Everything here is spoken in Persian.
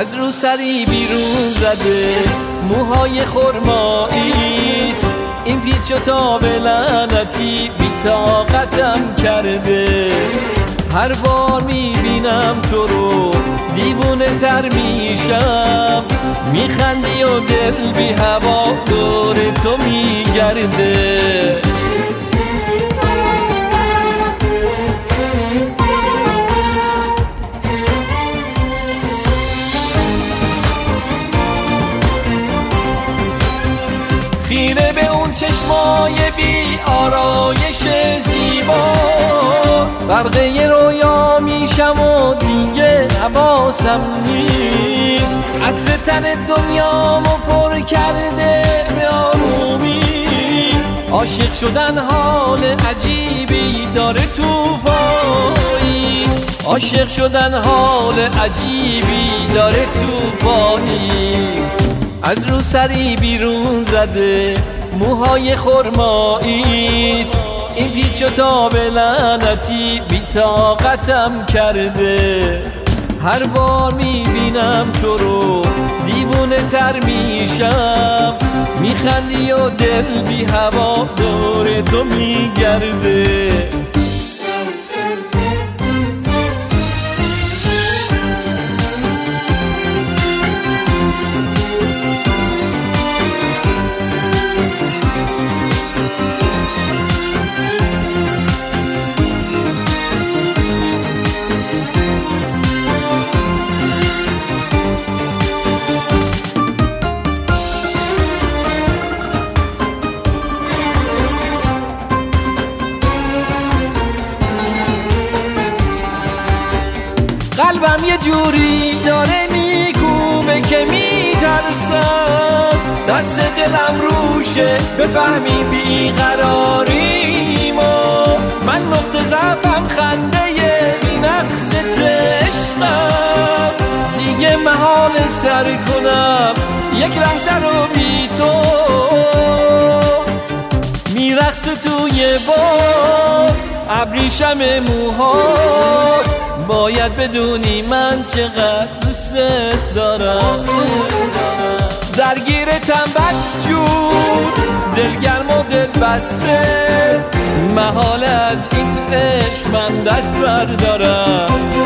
از رو سری بیرون زده موهای خرماییت، این پیچ و تاب لعنتی بی طاقتم کرده. هر بار میبینم تو رو دیوونه تر میشم، میخندی و دل بی هوا دور تو میگرده. خیره به اون چشمای بی آرایش زیبا، غرقه رویا میشم و دیگه حواسم نیست. عطر تن دنیامو پر کرده به آرومی، عاشق شدن حال عجیبی داره تو پایی، عاشق شدن حال عجیبی داره تو پایی. از رو سری بیرون زده موهای خرماییت، این پیچ و تاب لعنتی بی طاقتم کرده. هر بار میبینم تو رو دیوونه تر میشم، میخندی و دل بی هوا دور تو میگرده. قلبم یه جوری داره میکوبه که میترسم، دست دلم روشه بفهمی بیقراریمو. من نقطه ضعفم خنده بی نقص عشقم، دیگه محال سر کنم یک لحظه رو بی تو. میرقص توی باد ابریشم موهات، باید بدونی من چقدر دوست دارم. درگیرتم بدجور دلگرم و دل بسته، محال از این عشق من دست بردارم.